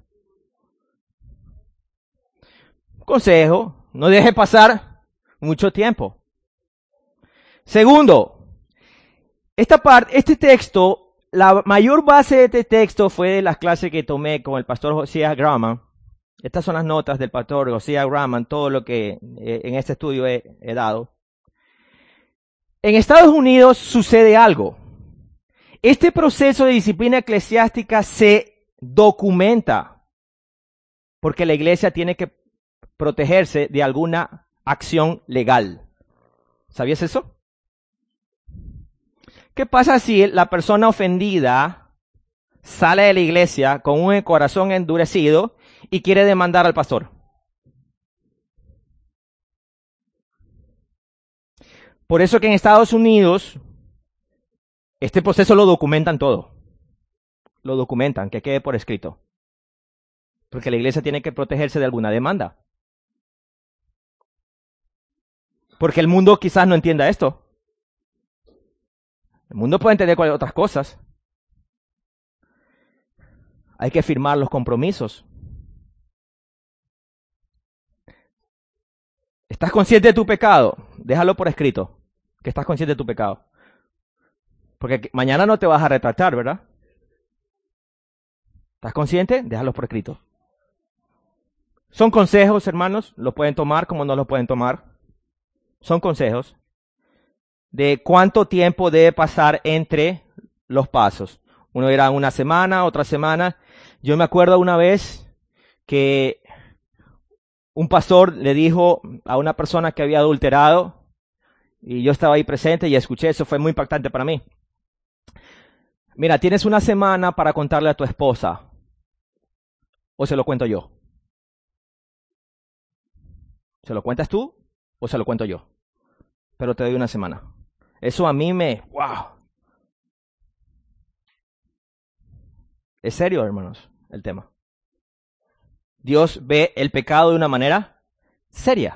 Consejo, no deje pasar mucho tiempo. Segundo, esta parte, este texto, la mayor base de este texto fue de las clases que tomé con el pastor Josiah Graham. Estas son las notas del pastor Josiah Graham, todo lo que eh, en este estudio he, he dado. En Estados Unidos sucede algo. Este proceso de disciplina eclesiástica se documenta porque la iglesia tiene que protegerse de alguna acción legal. ¿Sabías eso? ¿Qué pasa si la persona ofendida sale de la iglesia con un corazón endurecido y quiere demandar al pastor? Por eso que en Estados Unidos este proceso lo documentan todo. Lo documentan, que quede por escrito. Porque la iglesia tiene que protegerse de alguna demanda. Porque el mundo quizás no entienda esto. El mundo puede entender cuáles otras cosas. hay que firmar los compromisos. ¿Estás consciente de tu pecado? Déjalo por escrito, que estás consciente de tu pecado. Porque mañana no te vas a retractar, ¿verdad? ¿Estás consciente? Déjalo por escrito. Son consejos, hermanos, los pueden tomar como no los pueden tomar. Son consejos de cuánto tiempo debe pasar entre los pasos. Uno dirá una semana, otra semana. Yo me acuerdo una vez que un pastor le dijo a una persona que había adulterado, y yo estaba ahí presente y escuché, eso fue muy impactante para mí. Mira, tienes una semana para contarle a tu esposa, o se lo cuento yo. ¿Se lo cuentas tú o se lo cuento yo? Pero te doy una semana. Eso a mí me... ¡Wow! Es serio, hermanos, el tema. Dios ve el pecado de una manera seria.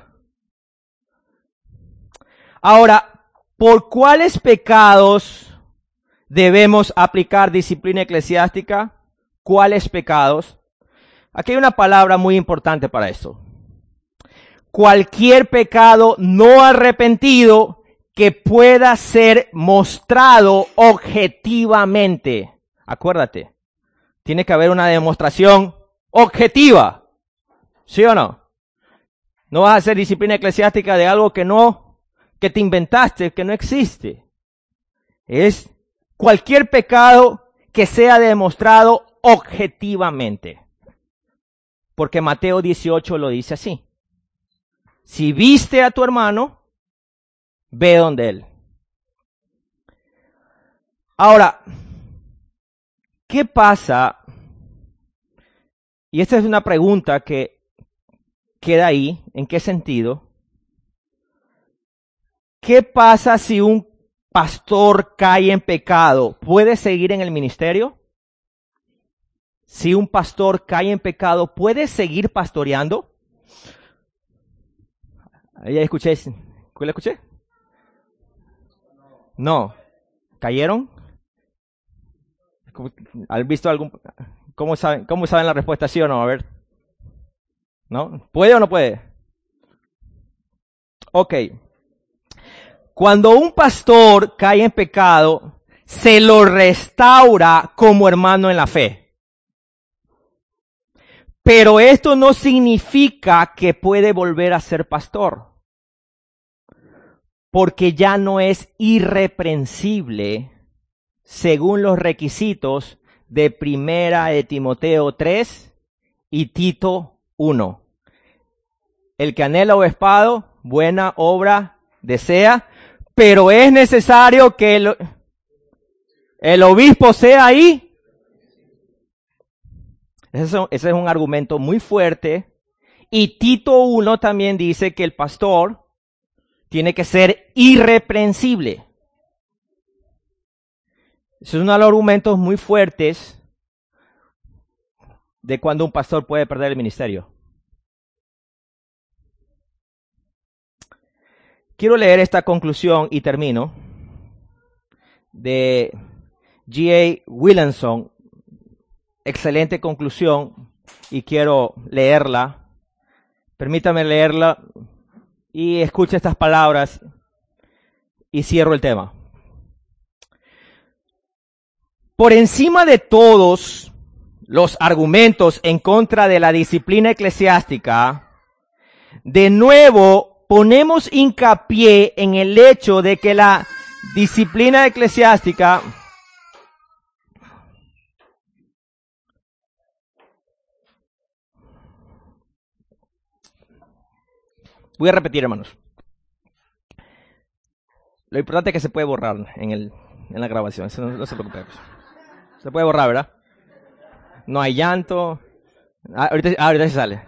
Ahora, ¿por cuáles pecados debemos aplicar disciplina eclesiástica? ¿Cuáles pecados? Aquí hay una palabra muy importante para esto. Cualquier pecado no arrepentido que pueda ser mostrado objetivamente. Acuérdate, tiene que haber una demostración objetiva. ¿Sí o no? No vas a hacer disciplina eclesiástica de algo que no, que te inventaste, que no existe. Es cualquier pecado que sea demostrado objetivamente. Porque Mateo dieciocho lo dice así. Si viste a tu hermano, ve donde él. Ahora, ¿qué pasa? Y esta es una pregunta que queda ahí. ¿En qué sentido? ¿Qué pasa si un pastor cae en pecado? ¿Puede seguir en el ministerio? Si un pastor cae en pecado, ¿puede seguir pastoreando? Ahí escuché. ¿Qué le escuché? No. ¿Cayeron? ¿Han visto algún? ¿Cómo saben, cómo saben la respuesta, sí o no? A ver. ¿No? ¿Puede o no puede? Ok. Cuando un pastor cae en pecado, se lo restaura como hermano en la fe. Pero esto no significa que puede volver a ser pastor. Porque ya no es irreprensible según los requisitos de Primera de Timoteo tres y Tito uno. El que anhela obispado, buena obra desea, pero es necesario que el, el obispo sea ahí. Ese es un argumento muy fuerte. Y Tito uno también dice que el pastor tiene que ser irreprensible. Esos son unos argumentos muy fuertes de cuando un pastor puede perder el ministerio. Quiero leer esta conclusión y termino de G A Williamson. Excelente conclusión y quiero leerla. Permítame leerla y escuche estas palabras y cierro el tema. Por encima de todos los argumentos en contra de la disciplina eclesiástica, de nuevo ponemos hincapié en el hecho de que la disciplina eclesiástica voy a repetir, hermanos. Lo importante es que se puede borrar en, el, en la grabación. Eso no, no se preocupe. Se puede borrar, ¿verdad? No hay llanto. Ah, ahorita, ah, ahorita se sale.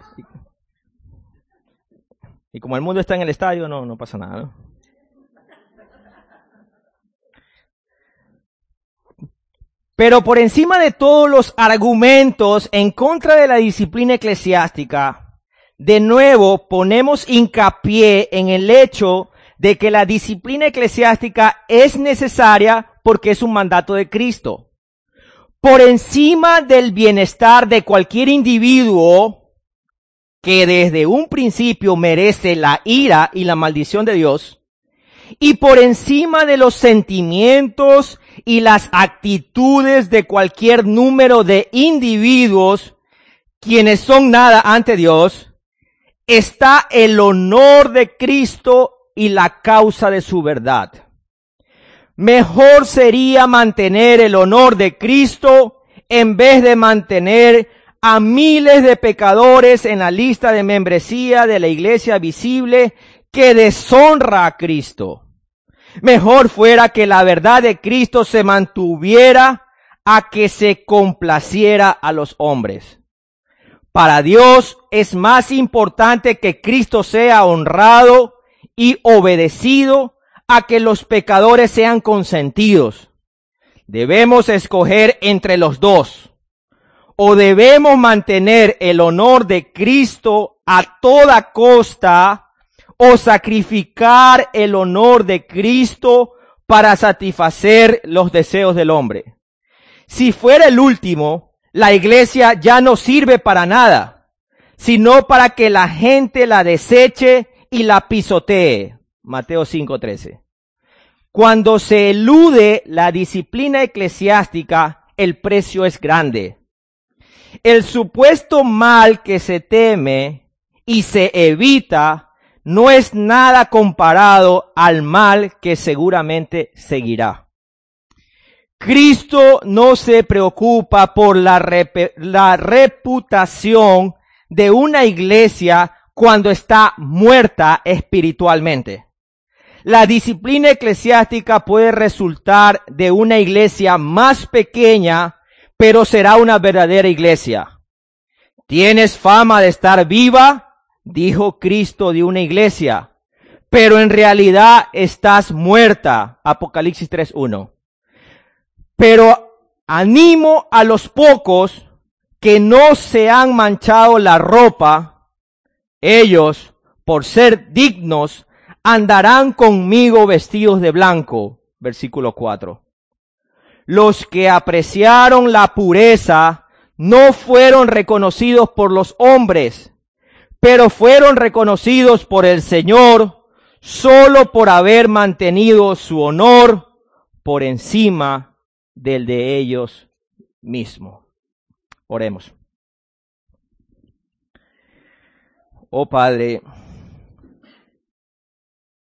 Y como el mundo está en el estadio, no, no pasa nada, ¿no? Pero por encima de todos los argumentos en contra de la disciplina eclesiástica, de nuevo ponemos hincapié en el hecho de que la disciplina eclesiástica es necesaria porque es un mandato de Cristo. por encima del bienestar de cualquier individuo que desde un principio merece la ira y la maldición de Dios, y por encima de los sentimientos y las actitudes de cualquier número de individuos quienes son nada ante Dios, está el honor de Cristo y la causa de su verdad. Mejor sería mantener el honor de Cristo en vez de mantener a miles de pecadores en la lista de membresía de la iglesia visible que deshonra a Cristo. Mejor fuera que la verdad de Cristo se mantuviera a que se complaciera a los hombres. Para Dios es más importante que Cristo sea honrado y obedecido a que los pecadores sean consentidos. Debemos escoger entre los dos. O debemos mantener el honor de Cristo a toda costa, o sacrificar el honor de Cristo para satisfacer los deseos del hombre. Si fuera el último, la iglesia ya no sirve para nada, sino para que la gente la deseche y la pisotee. Mateo cinco trece. Cuando se elude la disciplina eclesiástica, el precio es grande. El supuesto mal que se teme y se evita no es nada comparado al mal que seguramente seguirá. Cristo no se preocupa por la, rep- la reputación de una iglesia cuando está muerta espiritualmente. La disciplina eclesiástica puede resultar de una iglesia más pequeña, pero será una verdadera iglesia. ¿Tienes fama de estar viva?, dijo Cristo de una iglesia, pero en realidad estás muerta. Apocalipsis tres uno. Pero animo a los pocos que no se han manchado la ropa. Ellos, por ser dignos, andarán conmigo vestidos de blanco. Versículo cuatro. Los que apreciaron la pureza no fueron reconocidos por los hombres, pero fueron reconocidos por el Señor solo por haber mantenido su honor por encima del de ellos mismos. Oremos. Oh Padre,